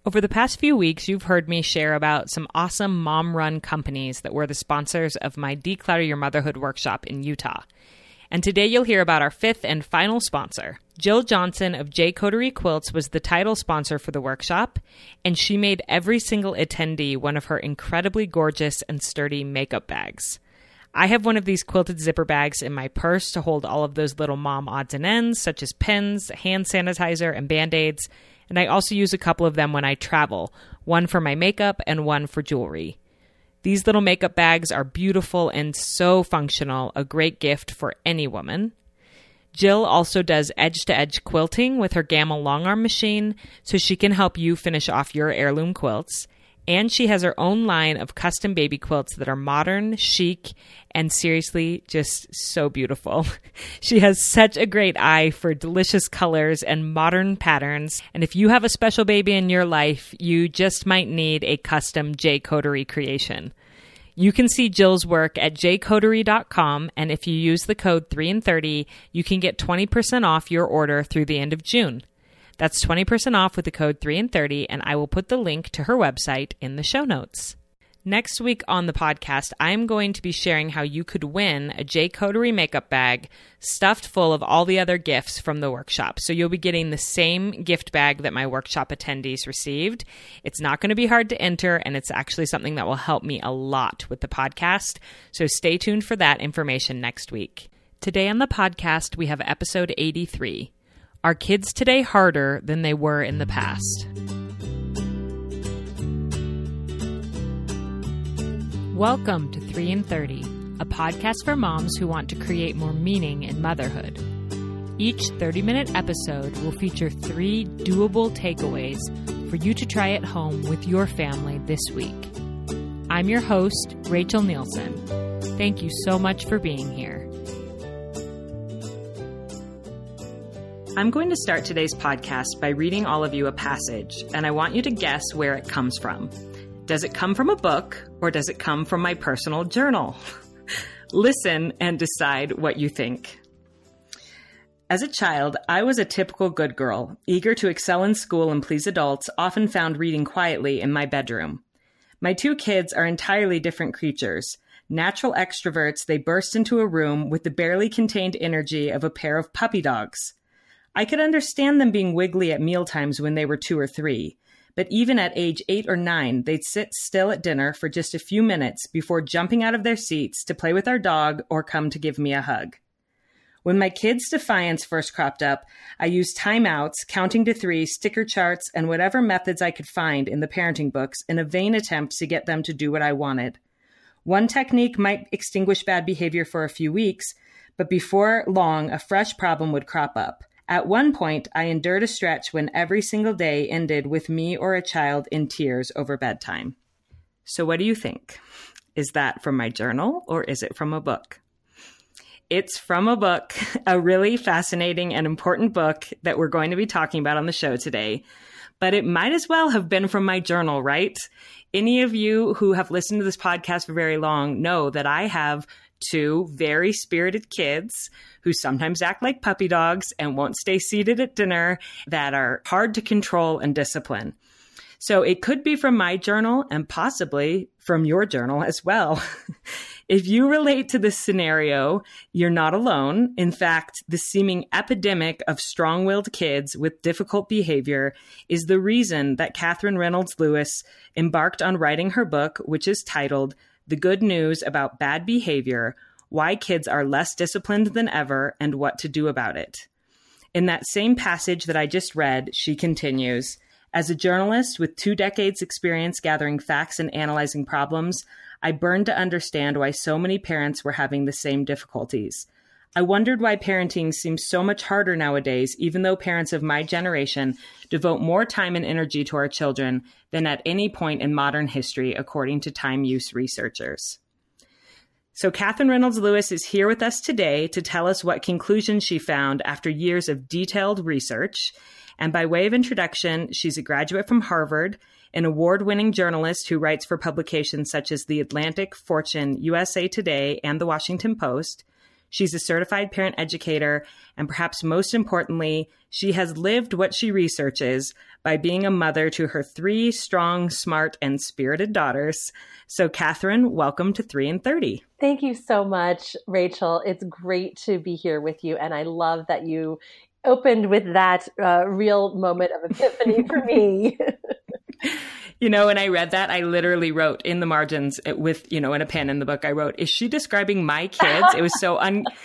Over the past few weeks, you've heard me share about some awesome mom-run companies that were the sponsors of my Declutter Your Motherhood workshop in Utah. And today you'll hear about our fifth and final sponsor. Jill Johnson of J. Coterie Quilts was the title sponsor for the workshop, and she made every single attendee one of her incredibly gorgeous and sturdy makeup bags. I have one of these quilted zipper bags in my purse to hold all of those little mom odds and ends, such as pens, hand sanitizer, and Band-Aids, and I also use a couple of them when I travel, one for my makeup and one for jewelry. These little makeup bags are beautiful and so functional, a great gift for any woman. Jill also does edge-to-edge quilting with her Gamma long arm machine, so she can help you finish off your heirloom quilts. And she has her own line of custom baby quilts that are modern, chic, and seriously just so beautiful. She has such a great eye for delicious colors and modern patterns. And if you have a special baby in your life, you just might need a custom J. Coterie creation. You can see Jill's work at jcoterie.com, and if you use the code 3in30, you can get 20% off your order through the end of June. That's 20% off with the code 3in30, and I will put the link to her website in the show notes. Next week on the podcast, I'm going to be sharing how you could win a J. Coterie makeup bag stuffed full of all the other gifts from the workshop. So you'll be getting the same gift bag that my workshop attendees received. It's not going to be hard to enter, and it's actually something that will help me a lot with the podcast. So stay tuned for that information next week. Today on the podcast, we have episode 83. Are kids today harder than they were in the past? Welcome to 3in30, a podcast for moms who want to create more meaning in motherhood. Each 30-minute episode will feature 3 doable takeaways for you to try at home with your family this week. I'm your host, Rachel Nielsen. Thank you so much for being here. I'm going to start today's podcast by reading all of you a passage, and I want you to guess where it comes from. Does it come from a book, or does it come from my personal journal? Listen and decide what you think. As a child, I was a typical good girl, eager to excel in school and please adults, often found reading quietly in my bedroom. My 2 kids are entirely different creatures. Natural extroverts, they burst into a room with the barely contained energy of a pair of puppy dogs. I could understand them being wiggly at mealtimes when they were 2 or 3, but even at age 8 or 9, they'd sit still at dinner for just a few minutes before jumping out of their seats to play with our dog or come to give me a hug. When my kids' defiance first cropped up, I used timeouts, counting to 3, sticker charts, and whatever methods I could find in the parenting books in a vain attempt to get them to do what I wanted. One technique might extinguish bad behavior for a few weeks, but before long, a fresh problem would crop up. At one point, I endured a stretch when every single day ended with me or a child in tears over bedtime. So what do you think? Is that from my journal or is it from a book? It's from a book, a really fascinating and important book that we're going to be talking about on the show today. But it might as well have been from my journal, right? Any of you who have listened to this podcast for very long know that I have 2 very spirited kids who sometimes act like puppy dogs and won't stay seated at dinner, that are hard to control and discipline. So it could be from my journal and possibly from your journal as well. If you relate to this scenario, you're not alone. In fact, the seeming epidemic of strong-willed kids with difficult behavior is the reason that Catherine Reynolds Lewis embarked on writing her book, which is titled The Good News About Bad Behavior: Why Kids Are Less Disciplined Than Ever and What to Do About It. In that same passage that I just read, she continues, "As a journalist with 2 decades experience gathering facts and analyzing problems, I burned to understand why so many parents were having the same difficulties. I wondered why parenting seems so much harder nowadays, even though parents of my generation devote more time and energy to our children than at any point in modern history, according to time use researchers." So Catherine Reynolds Lewis is here with us today to tell us what conclusions she found after years of detailed research. And by way of introduction, she's a graduate from Harvard, an award-winning journalist who writes for publications such as The Atlantic, Fortune, USA Today, and The Washington Post. She's a certified parent educator, and perhaps most importantly, she has lived what she researches by being a mother to her 3 strong, smart, and spirited daughters. So, Catherine, welcome to 3 in 30. Thank you so much, Rachel. It's great to be here with you, and I love that you opened with that real moment of epiphany for me. You know, when I read that, I literally wrote in the margins with, in a pen in the book, I wrote, "Is she describing my kids?" It was so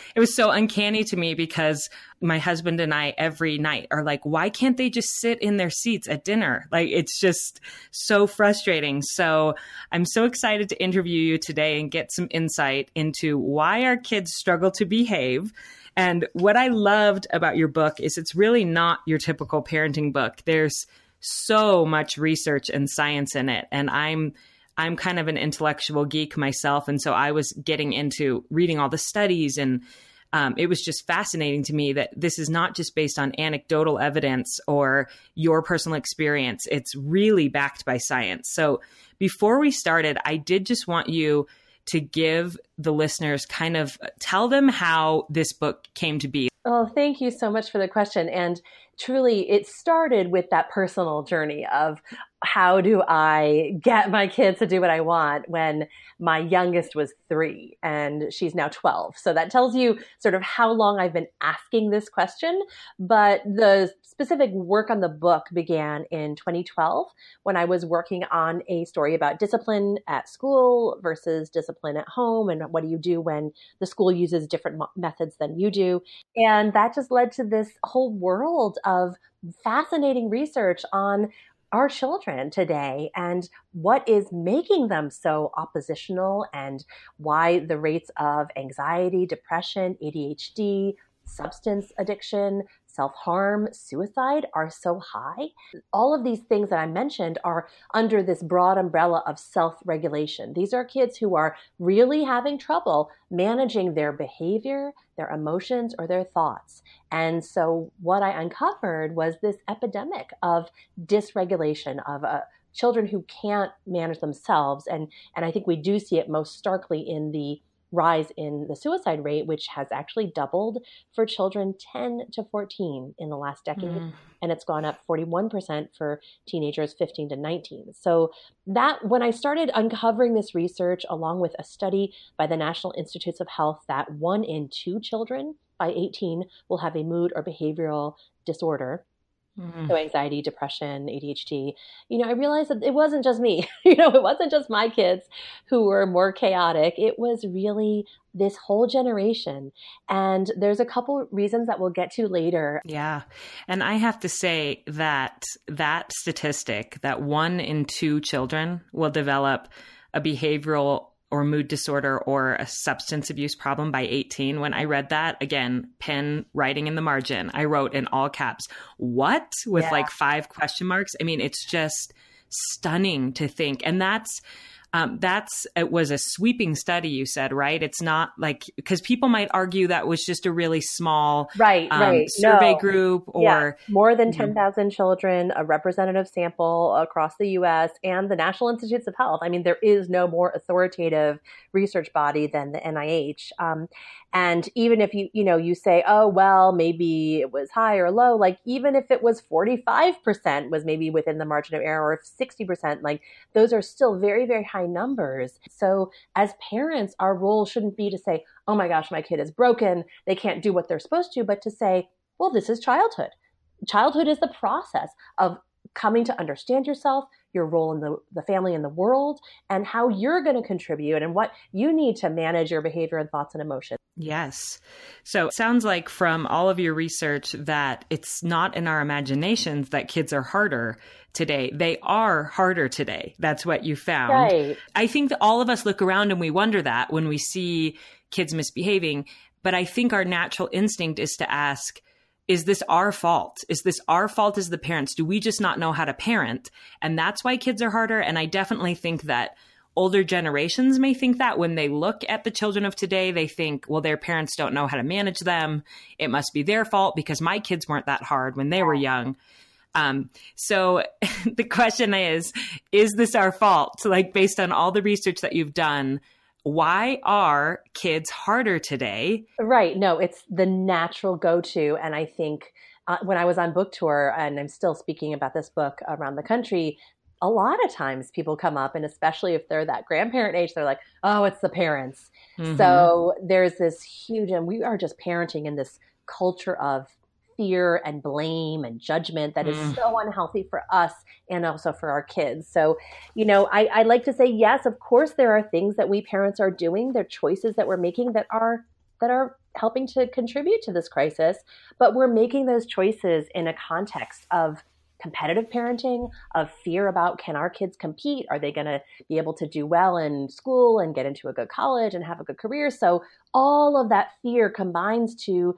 uncanny to me because my husband and I every night are like, why can't they just sit in their seats at dinner? Like, it's just so frustrating. So I'm so excited to interview you today and get some insight into why our kids struggle to behave. And what I loved about your book is it's really not your typical parenting book. There's so much research and science in it. And I'm kind of an intellectual geek myself. And so I was getting into reading all the studies, and it was just fascinating to me that this is not just based on anecdotal evidence or your personal experience. It's really backed by science. So before we started, I did just want you to give the listeners tell them how this book came to be. Oh, thank you so much for the question. And truly, it started with that personal journey of how do I get my kids to do what I want when my youngest was 3 and she's now 12. So that tells you sort of how long I've been asking this question. But the specific work on the book began in 2012 when I was working on a story about discipline at school versus discipline at home, and what do you do when the school uses different methods than you do. And that just led to this whole world of fascinating research on our children today and what is making them so oppositional, and why the rates of anxiety, depression, ADHD, substance addiction, self-harm, suicide are so high. All of these things that I mentioned are under this broad umbrella of self-regulation. These are kids who are really having trouble managing their behavior, their emotions, or their thoughts. And so what I uncovered was this epidemic of dysregulation, of children who can't manage themselves. And I think we do see it most starkly in the rise in the suicide rate, which has actually doubled for children 10 to 14 in the last decade. And it's gone up 41% for teenagers 15 to 19. So that when I started uncovering this research, along with a study by the National Institutes of Health that 1 in 2 children by 18 will have a mood or behavioral disorder, so anxiety, depression, ADHD, I realized that it wasn't just me, it wasn't just my kids who were more chaotic. It was really this whole generation. And there's a couple reasons that we'll get to later. Yeah. And I have to say that statistic, that 1 in 2 children will develop a behavioral or mood disorder or a substance abuse problem by 18. When I read that, again, pen writing in the margin, I wrote in all caps, "What?" with like 5 question marks. I mean, it's just stunning to think. And it was a sweeping study, you said, right? It's not like, because people might argue that was just a really small survey group, or more than 10,000 children, a representative sample across the US, and the National Institutes of Health. I mean, there is no more authoritative research body than the NIH. And even if you say, oh, well, maybe it was high or low, like even if it was 45% was maybe within the margin of error, or if 60%, like those are still very, very high numbers. So as parents, our role shouldn't be to say, oh my gosh, my kid is broken, they can't do what they're supposed to, but to say, well, this is childhood. Childhood is the process of coming to understand yourself, your role in the family and the world, and how you're going to contribute and what you need to manage your behavior and thoughts and emotions. Yes. So it sounds like from all of your research that it's not in our imaginations that kids are harder today. They are harder today. That's what you found. Right. I think that all of us look around and we wonder that when we see kids misbehaving. But I think our natural instinct is to ask, is this our fault? Is this our fault as the parents? Do we just not know how to parent? And that's why kids are harder. And I definitely think that older generations may think that when they look at the children of today, they think, well, their parents don't know how to manage them. It must be their fault because my kids weren't that hard when they were young. So the question is this our fault? So like based on all the research that you've done, why are kids harder today? Right. No, it's the natural go-to. And I think when I was on book tour, and I'm still speaking about this book around the country, a lot of times people come up, and especially if they're that grandparent age, they're like, oh, it's the parents. Mm-hmm. So there's this huge, and we are just parenting in this culture of fear and blame and judgment that is so unhealthy for us and also for our kids. So, I like to say, yes, of course, there are things that we parents are doing, there are choices that we're making that are helping to contribute to this crisis, but we're making those choices in a context of competitive parenting, of fear about, can our kids compete? Are they going to be able to do well in school and get into a good college and have a good career? So all of that fear combines to,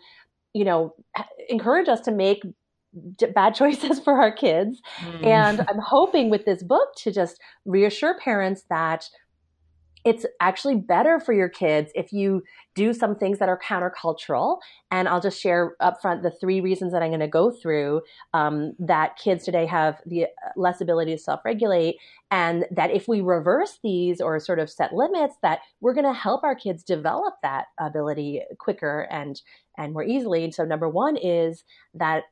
encourage us to make bad choices for our kids. And I'm hoping with this book to just reassure parents that it's actually better for your kids if you do some things that are countercultural. And I'll just share upfront the 3 reasons that I'm going to go through, that kids today have the less ability to self-regulate, and that if we reverse these or sort of set limits, that we're going to help our kids develop that ability quicker and more easily. And so number 1 is that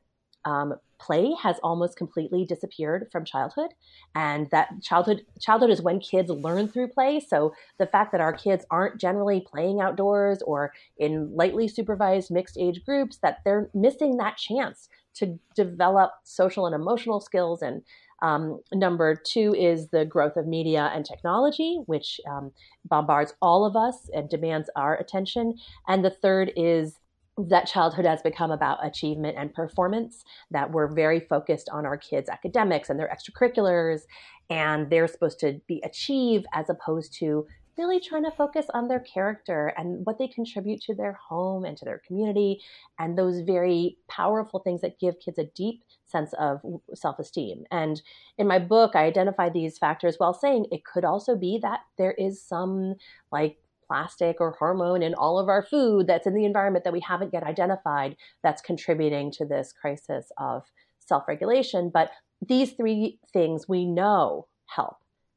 play has almost completely disappeared from childhood, and that childhood is when kids learn through play. So the fact that our kids aren't generally playing outdoors or in lightly supervised mixed age groups, that they're missing that chance to develop social and emotional skills. And number 2 is the growth of media and technology, which bombards all of us and demands our attention. And the third is that childhood has become about achievement and performance, that we're very focused on our kids' academics and their extracurriculars, and they're supposed to be achieved as opposed to really trying to focus on their character and what they contribute to their home and to their community, and those very powerful things that give kids a deep sense of self-esteem. And in my book, I identify these factors while saying it could also be that there is some plastic or hormone in all of our food that's in the environment that we haven't yet identified that's contributing to this crisis of self-regulation. But these 3 things we know help.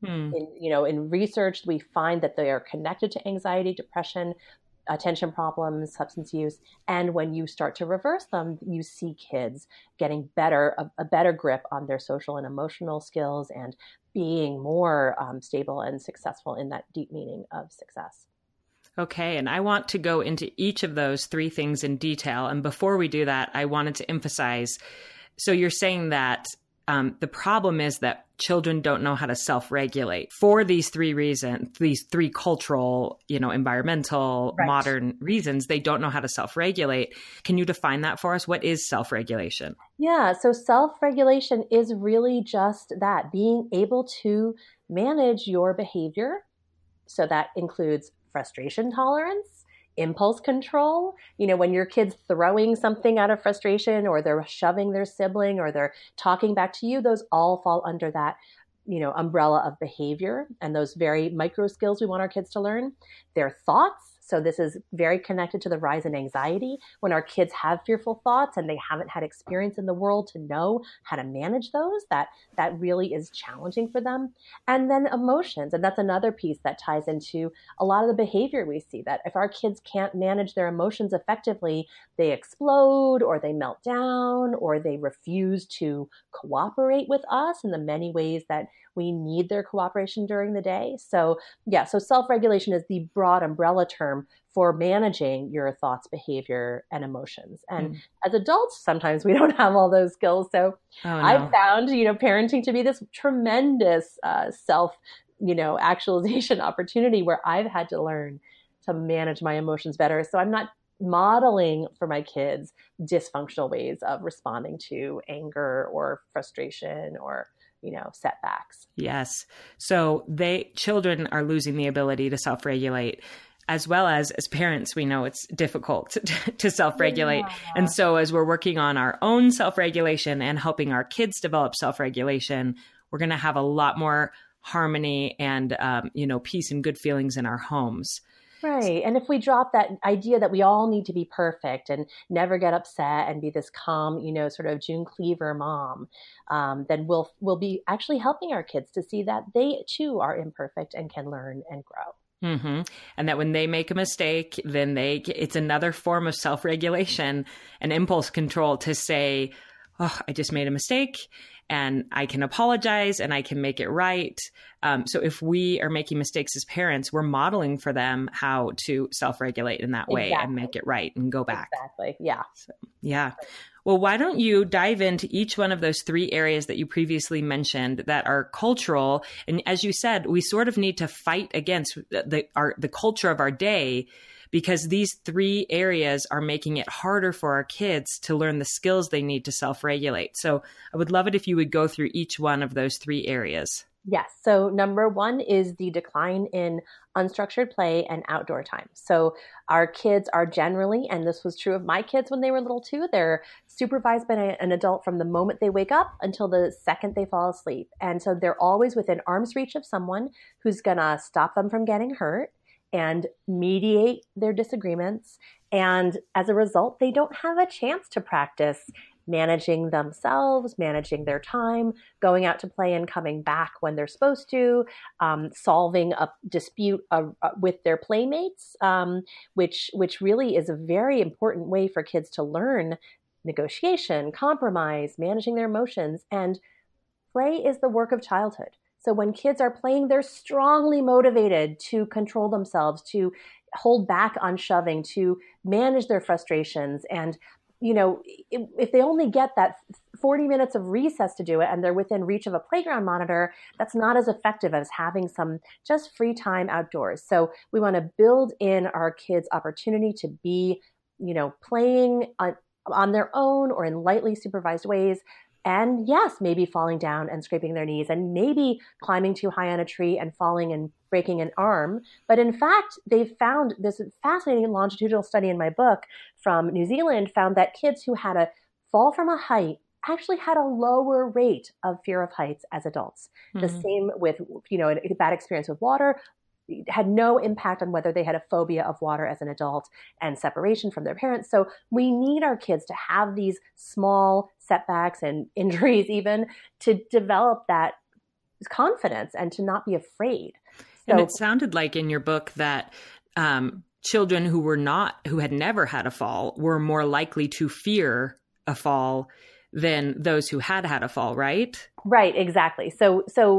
In research, we find that they are connected to anxiety, depression, attention problems, substance use. And when you start to reverse them, you see kids getting a better grip on their social and emotional skills and being more stable and successful in that deep meaning of success. Okay, and I want to go into each of those 3 things in detail. And before we do that, I wanted to emphasize, so you're saying that the problem is that children don't know how to self-regulate for these 3 reasons, these 3 cultural, environmental, right, modern reasons. They don't know how to self-regulate. Can you define that for us? What is self-regulation? Yeah, so self-regulation is really just that, being able to manage your behavior. So that includes frustration tolerance, impulse control. When your kid's throwing something out of frustration, or they're shoving their sibling, or they're talking back to you, those all fall under that, umbrella of behavior and those very micro skills we want our kids to learn. Their thoughts. So this is very connected to the rise in anxiety. When our kids have fearful thoughts and they haven't had experience in the world to know how to manage those, that really is challenging for them. And then emotions. And that's another piece that ties into a lot of the behavior we see, that if our kids can't manage their emotions effectively, they explode, or they melt down, or they refuse to cooperate with us in the many ways that we need their cooperation during the day. So self-regulation is the broad umbrella term for managing your thoughts, behavior, and emotions. And as adults, sometimes we don't have all those skills. So I've found, parenting to be this tremendous actualization opportunity where I've had to learn to manage my emotions better. So I'm not modeling for my kids dysfunctional ways of responding to anger or frustration or setbacks. Yes. So children are losing the ability to self-regulate, as well as parents, we know it's difficult to self-regulate. Yeah. And so as we're working on our own self-regulation and helping our kids develop self-regulation, we're going to have a lot more harmony and, peace and good feelings in our homes. Right. And if we drop that idea that we all need to be perfect and never get upset and be this calm, sort of June Cleaver mom, then we'll be actually helping our kids to see that they too are imperfect and can learn and grow. Mm-hmm. And that when they make a mistake, then it's another form of self-regulation and impulse control to say, oh, I just made a mistake and I can apologize and I can make it right. So if we are making mistakes as parents, we're modeling for them how to self-regulate in that way and make it right and go back. Exactly. Yeah. So, yeah. Well, why don't you dive into each one of those 3 areas that you previously mentioned that are cultural? And as you said, we sort of need to fight against the culture of our day, because these 3 areas are making it harder for our kids to learn the skills they need to self-regulate. So I would love it if you would go through each one of those 3 areas. Yes. So number 1 is the decline in unstructured play and outdoor time. So our kids are generally, and this was true of my kids when they were little too, they're supervised by an adult from the moment they wake up until the second they fall asleep. And so they're always within arm's reach of someone who's going to stop them from getting hurt and mediate their disagreements. And as a result, they don't have a chance to practice managing themselves, managing their time, going out to play and coming back when they're supposed to, solving a dispute with their playmates, which really is a very important way for kids to learn negotiation, compromise, managing their emotions. And play is the work of childhood. So when kids are playing, they're strongly motivated to control themselves, to hold back on shoving, to manage their frustrations. And if they only get that 40 minutes of recess to do it and they're within reach of a playground monitor, that's not as effective as having some just free time outdoors. So we want to build in our kids' opportunity to be, playing on their own or in lightly supervised ways. And yes, maybe falling down and scraping their knees, and maybe climbing too high on a tree and falling and breaking an arm. But in fact, they found this fascinating longitudinal study in my book from New Zealand found that kids who had a fall from a height actually had a lower rate of fear of heights as adults. Mm-hmm. The same with, a bad experience with water had no impact on whether they had a phobia of water as an adult and separation from their parents. So we need our kids to have these small setbacks and injuries even to develop that confidence and to not be afraid. So, and it sounded like in your book that children who had never had a fall were more likely to fear a fall than those who had a fall, right? Right, exactly. So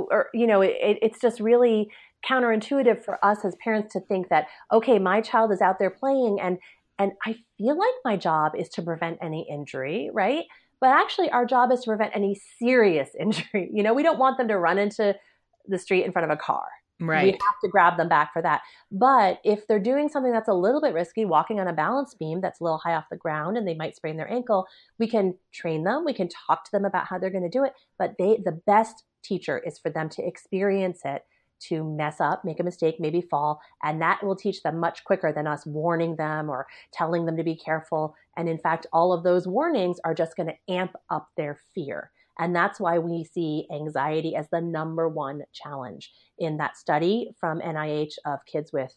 it's just really counterintuitive for us as parents to think that, okay, my child is out there playing and I feel like my job is to prevent any injury, right? But actually our job is to prevent any serious injury. We don't want them to run into the street in front of a car. Right. We have to grab them back for that. But if they're doing something that's a little bit risky, walking on a balance beam that's a little high off the ground and they might sprain their ankle, we can train them. We can talk to them about how they're going to do it. But the best teacher is for them to experience it, to mess up, make a mistake, maybe fall. And that will teach them much quicker than us warning them or telling them to be careful. And in fact, all of those warnings are just going to amp up their fear. And that's why we see anxiety as the number 1 challenge in that study from NIH of kids with,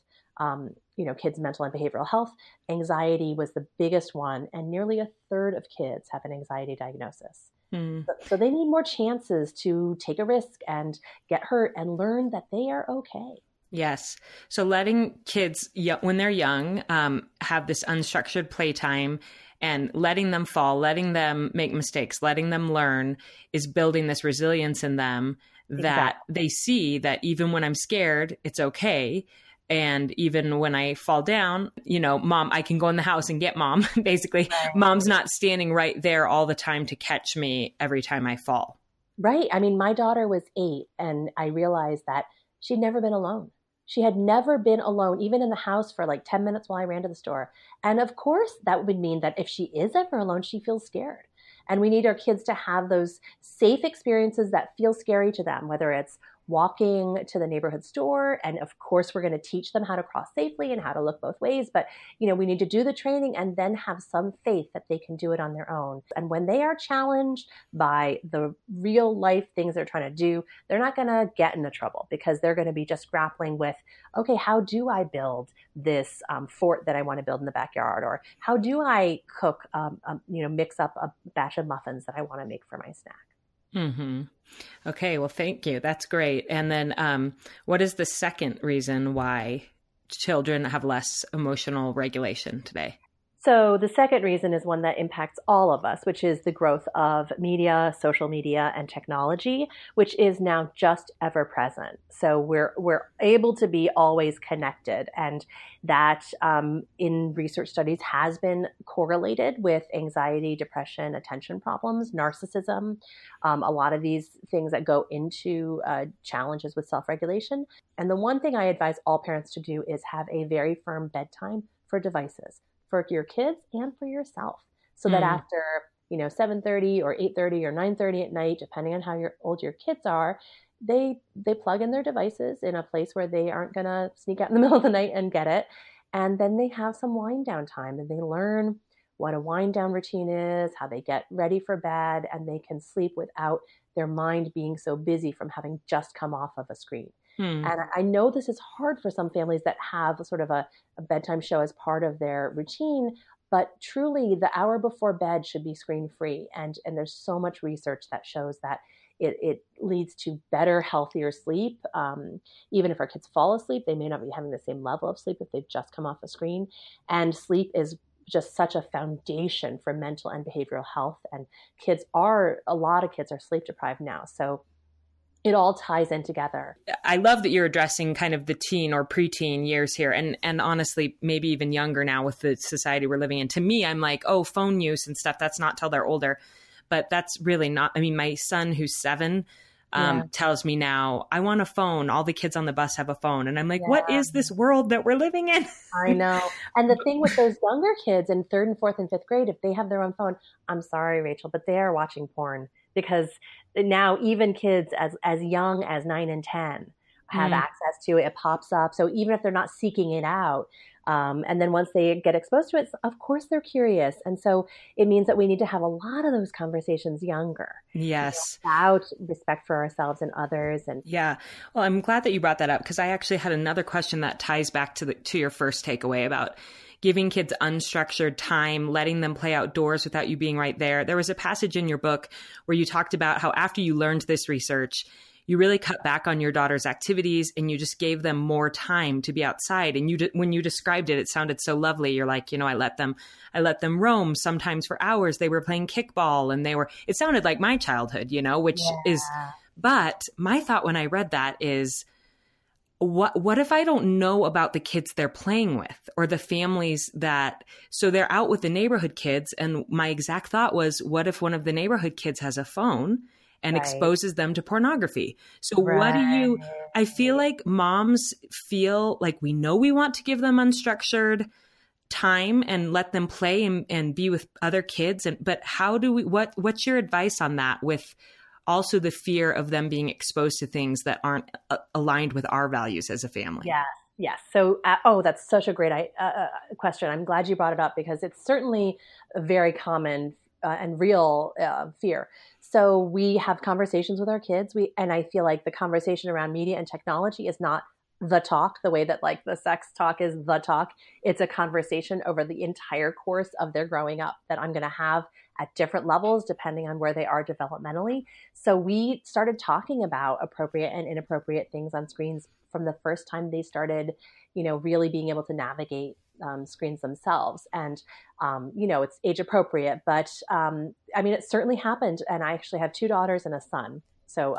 kids' mental and behavioral health. Anxiety was the biggest one, and nearly a third of kids have an anxiety diagnosis. So they need more chances to take a risk and get hurt and learn that they are okay. Yes. So letting kids, when they're young, have this unstructured playtime and letting them fall, letting them make mistakes, letting them learn is building this resilience in them that they see that even when I'm scared, it's okay. And even when I fall down, Mom, I can go in the house and get Mom. Basically, right. Mom's not standing right there all the time to catch me every time I fall. Right. I mean, my daughter was 8 and I realized that she'd never been alone. She had never been alone, even in the house for like 10 minutes while I ran to the store. And of course, that would mean that if she is ever alone, she feels scared. And we need our kids to have those safe experiences that feel scary to them, whether it's walking to the neighborhood store. And of course, we're going to teach them how to cross safely and how to look both ways. But, we need to do the training and then have some faith that they can do it on their own. And when they are challenged by the real life things they're trying to do, they're not going to get into trouble because they're going to be just grappling with, okay, how do I build this fort that I want to build in the backyard? Or how do I cook, mix up a batch of muffins that I want to make for my snack? Mm-hmm. Okay. Well, thank you. That's great. And then what is the second reason why children have less emotional regulation today? So the second reason is one that impacts all of us, which is the growth of media, social media, and technology, which is now just ever present. So we're able to be always connected, and that in research studies has been correlated with anxiety, depression, attention problems, narcissism, a lot of these things that go into challenges with self-regulation. And the one thing I advise all parents to do is have a very firm bedtime for devices, for your kids and for yourself, so that after 7:30 or 8:30 or 9:30 at night, depending on how old your kids are, they plug in their devices in a place where they aren't going to sneak out in the middle of the night and get it. And then they have some wind down time, and they learn what a wind down routine is, how they get ready for bed, and they can sleep without their mind being so busy from having just come off of a screen. And I know this is hard for some families that have sort of a bedtime show as part of their routine, but truly the hour before bed should be screen free. And there's so much research that shows that it leads to better, healthier sleep. Even if our kids fall asleep, they may not be having the same level of sleep if they've just come off a screen. And sleep is just such a foundation for mental and behavioral health. And a lot of kids are sleep deprived now. So it all ties in together. I love that you're addressing kind of the teen or preteen years here. And honestly, maybe even younger now with the society we're living in. To me, I'm like, oh, phone use and stuff, that's not till they're older. But that's really not. I mean, my son who's 7 tells me now, I want a phone. All the kids on the bus have a phone. And I'm like, what is this world that we're living in? I know. And the thing with those younger kids in 3rd and 4th and 5th grade, if they have their own phone, I'm sorry, Rachel, but they are watching porn. Because now even kids as young as 9 and 10 have access to it. It pops up. So even if they're not seeking it out, and then once they get exposed to it, of course they're curious. And so it means that we need to have a lot of those conversations younger. Yes. About respect for ourselves and others. And yeah. Well, I'm glad that you brought that up, because I actually had another question that ties back to your first takeaway about giving kids unstructured time, letting them play outdoors without you being right there. There was a passage in your book where you talked about how after you learned this research, you really cut back on your daughter's activities and you just gave them more time to be outside. And when you described it, it sounded so lovely. You're like, I let them roam sometimes for hours. They were playing kickball and it sounded like my childhood, which is, but my thought when I read that is, what if I don't know about the kids they're playing with or the families so they're out with the neighborhood kids. And my exact thought was, what if one of the neighborhood kids has a phone and exposes them to pornography? So I feel like moms feel like we know we want to give them unstructured time and let them play and be with other kids. But how do what's your advice on that, with also the fear of them being exposed to things that aren't aligned with our values as a family? Yes. So, that's such a great question. I'm glad you brought it up, because it's certainly a very common and real fear. So we have conversations with our kids. And I feel like the conversation around media and technology is not the talk, the way that like the sex talk is the talk. It's a conversation over the entire course of their growing up that I'm going to have at different levels depending on where they are developmentally. So we started talking about appropriate and inappropriate things on screens from the first time they started, really being able to navigate screens themselves. And, it's age appropriate, but it certainly happened. And I actually have 2 daughters and a son. So,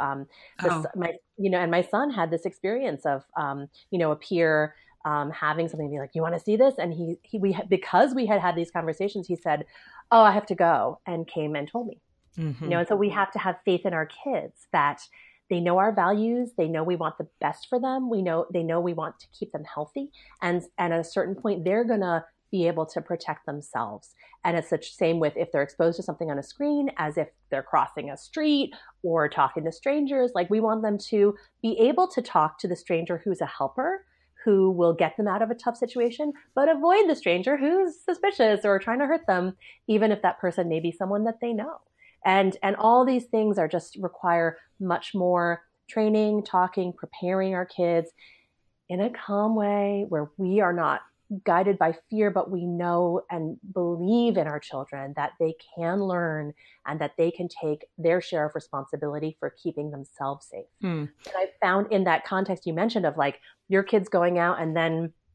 my son had this experience of, a peer having something, be like, you want to see this? And because we had these conversations, he said, oh, I have to go, and came and told me. Mm-hmm. And so we have to have faith in our kids that they know our values. They know we want the best for them. They know we want to keep them healthy. And at a certain point, they're going to be able to protect themselves. And it's the same with if they're exposed to something on a screen, as if they're crossing a street or talking to strangers. Like, we want them to be able to talk to the stranger who's a helper, who will get them out of a tough situation, but avoid the stranger who's suspicious or trying to hurt them, even if that person may be someone that they know. And all these things require much more training, talking, preparing our kids in a calm way where we are not guided by fear, but we know and believe in our children that they can learn and that they can take their share of responsibility for keeping themselves safe. And I found in that context you mentioned of like your kids going out and then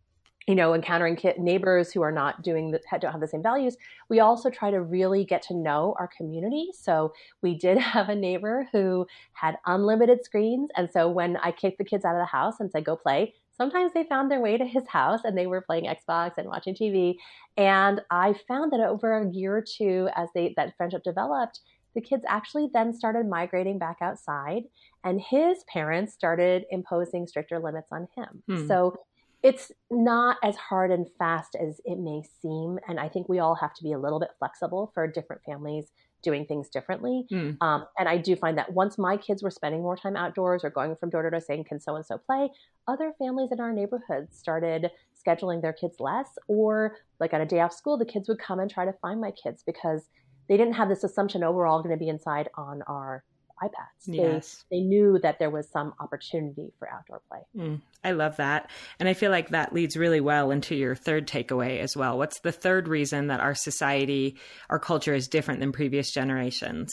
encountering neighbors who are not don't have the same values, we also try to really get to know our community. So we did have a neighbor who had unlimited screens. And so when I kicked the kids out of the house and said, go play, sometimes they found their way to his house and they were playing Xbox and watching TV. And I found that over a year or two, as that friendship developed, the kids actually then started migrating back outside, and his parents started imposing stricter limits on him. So it's not as hard and fast as it may seem. And I think we all have to be a little bit flexible for different families doing things differently. And I do find that once my kids were spending more time outdoors or going from door to door saying, can so-and-so play, other families in our neighborhood started scheduling their kids less, or like on a day off school, the kids would come and try to find my kids because they didn't have this assumption, oh, we're all going to be inside on our iPads. Yes. They knew that there was some opportunity for outdoor play. I love that. And I feel like that leads really well into your third takeaway as well. What's the third reason that our society, our culture is different than previous generations?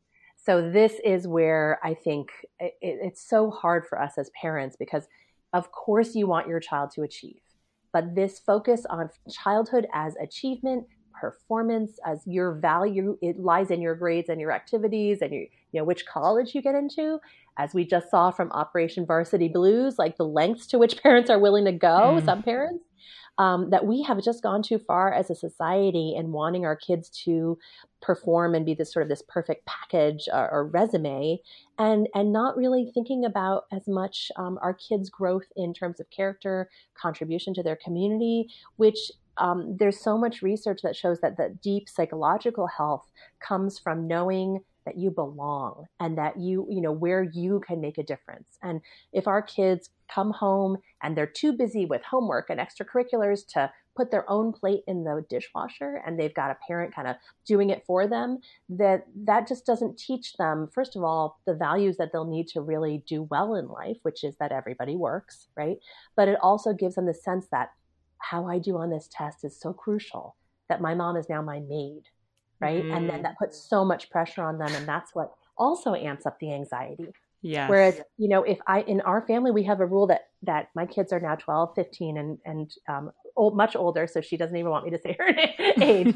So this is where I think it's so hard for us as parents, because of course you want your child to achieve, but this focus on childhood as achievement, performance, as your value, it lies in your grades and your activities and which college you get into, as we just saw from Operation Varsity Blues, like the lengths to which parents are willing to go, some parents, that we have just gone too far as a society in wanting our kids to perform and be this sort of this perfect package or resume, and not really thinking about as much our kids' growth in terms of character, contribution to their community, which there's so much research that shows that the deep psychological health comes from knowing that you belong and that where you can make a difference. And if our kids come home and they're too busy with homework and extracurriculars to put their own plate in the dishwasher, and they've got a parent kind of doing it for them, that just doesn't teach them, first of all, the values that they'll need to really do well in life, which is that everybody works, right? But it also gives them the sense that how I do on this test is so crucial, that my mom is now my maid, right? And then that puts so much pressure on them. And that's what also amps up the anxiety. Yes. Whereas, if in our family, we have a rule that my kids are now 12, 15 and much older. So she doesn't even want me to say her age,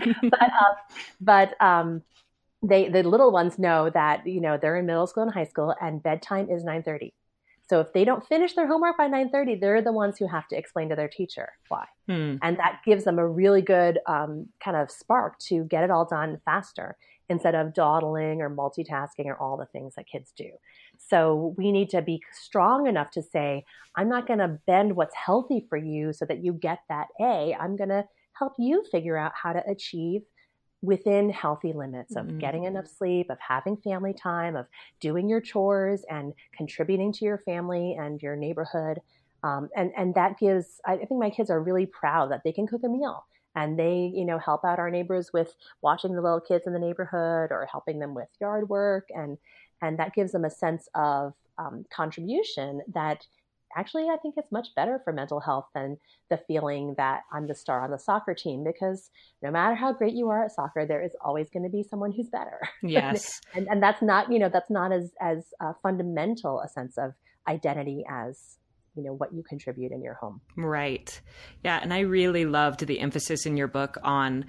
but the little ones know that, they're in middle school and high school and bedtime is 9:30. So if they don't finish their homework by 9:30, they're the ones who have to explain to their teacher why. And that gives them a really good kind of spark to get it all done faster instead of dawdling or multitasking or all the things that kids do. So we need to be strong enough to say, I'm not going to bend what's healthy for you so that you get that A. I'm going to help you figure out how to achieve within healthy limits of getting enough sleep, of having family time, of doing your chores and contributing to your family and your neighborhood. And that gives, I think my kids are really proud that they can cook a meal, and they, help out our neighbors with watching the little kids in the neighborhood or helping them with yard work. And that gives them a sense of contribution that actually I think it's much better for mental health than the feeling that I'm the star on the soccer team, because no matter how great you are at soccer, there is always going to be someone who's better. Yes. and that's not, that's not as fundamental a sense of identity as, what you contribute in your home. Right. Yeah. And I really loved the emphasis in your book on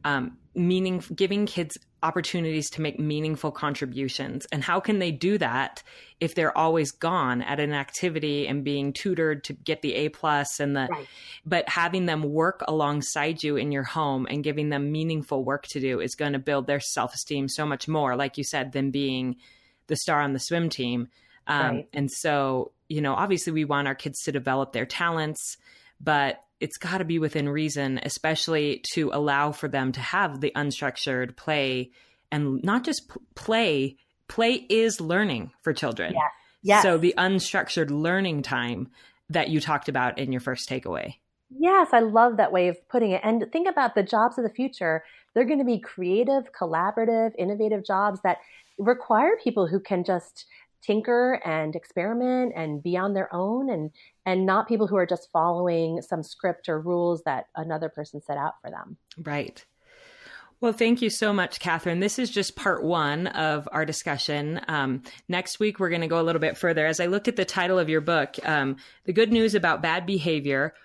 giving kids opportunities to make meaningful contributions. And how can they do that if they're always gone at an activity and being tutored to get the A+ but having them work alongside you in your home and giving them meaningful work to do is going to build their self-esteem so much more, like you said, than being the star on the swim team. And so, obviously we want our kids to develop their talents, but it's got to be within reason, especially to allow for them to have the unstructured play, and not just play. Play is learning for children. Yes. So the unstructured learning time that you talked about in your first takeaway. Yes, I love that way of putting it. And think about the jobs of the future. They're going to be creative, collaborative, innovative jobs that require people who can just tinker and experiment and be on their own, and not people who are just following some script or rules that another person set out for them. Right. Well, thank you so much, Catherine. This is just part one of our discussion. Next week, we're going to go a little bit further. As I looked at the title of your book, The Good News About Bad Behavior,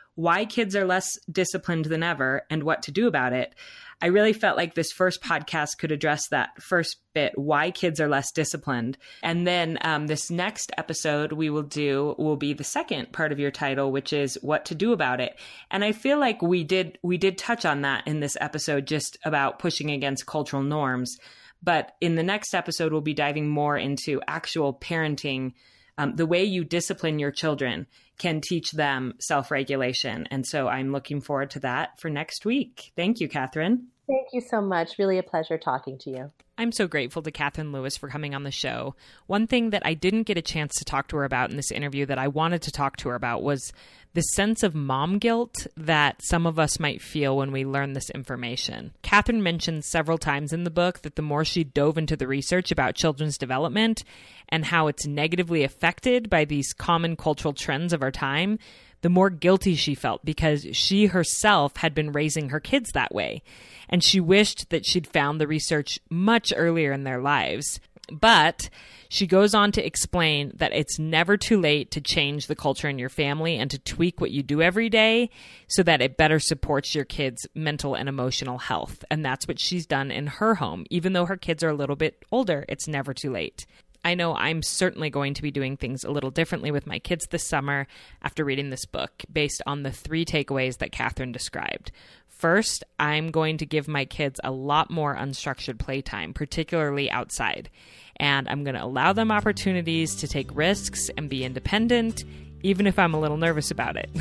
why kids are less disciplined than ever and what to do about it. I really felt like this first podcast could address that first bit, why kids are less disciplined. And then this next episode will be the second part of your title, which is what to do about it. And I feel like we did touch on that in this episode, just about pushing against cultural norms. But in the next episode, we'll be diving more into actual parenting. The way you discipline your children can teach them self-regulation. And so I'm looking forward to that for next week. Thank you, Catherine. Thank you so much. Really a pleasure talking to you. I'm so grateful to Catherine Lewis for coming on the show. One thing that I didn't get a chance to talk to her about in this interview that I wanted to talk to her about was the sense of mom guilt that some of us might feel when we learn this information. Catherine mentioned several times in the book that the more she dove into the research about children's development and how it's negatively affected by these common cultural trends of our time, the more guilty she felt because she herself had been raising her kids that way. And she wished that she'd found the research much earlier in their lives. But she goes on to explain that it's never too late to change the culture in your family and to tweak what you do every day so that it better supports your kids' mental and emotional health. And that's what she's done in her home. Even though her kids are a little bit older, it's never too late. I know I'm certainly going to be doing things a little differently with my kids this summer after reading this book, based on the 3 takeaways that Catherine described. First, I'm going to give my kids a lot more unstructured playtime, particularly outside. And I'm going to allow them opportunities to take risks and be independent, even if I'm a little nervous about it.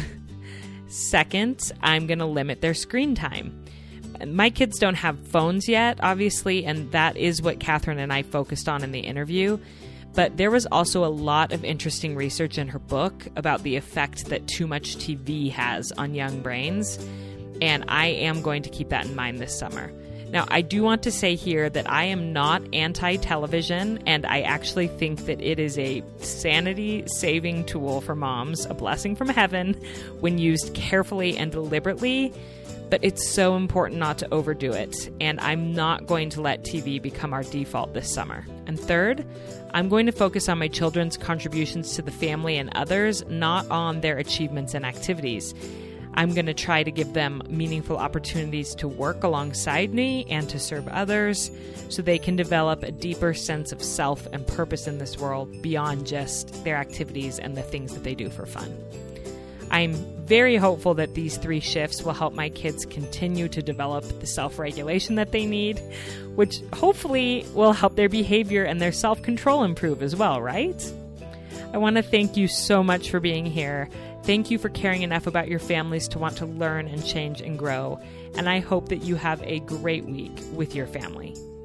Second, I'm going to limit their screen time. My kids don't have phones yet, obviously, and that is what Catherine and I focused on in the interview. But there was also a lot of interesting research in her book about the effect that too much TV has on young brains. And I am going to keep that in mind this summer. Now, I do want to say here that I am not anti-television, and I actually think that it is a sanity-saving tool for moms, a blessing from heaven, when used carefully and deliberately. But it's so important not to overdo it, and I'm not going to let TV become our default this summer. And third, I'm going to focus on my children's contributions to the family and others, not on their achievements and activities. I'm going to try to give them meaningful opportunities to work alongside me and to serve others so they can develop a deeper sense of self and purpose in this world beyond just their activities and the things that they do for fun. I'm very hopeful that these 3 shifts will help my kids continue to develop the self-regulation that they need, which hopefully will help their behavior and their self-control improve as well, right? I want to thank you so much for being here. Thank you for caring enough about your families to want to learn and change and grow. And I hope that you have a great week with your family.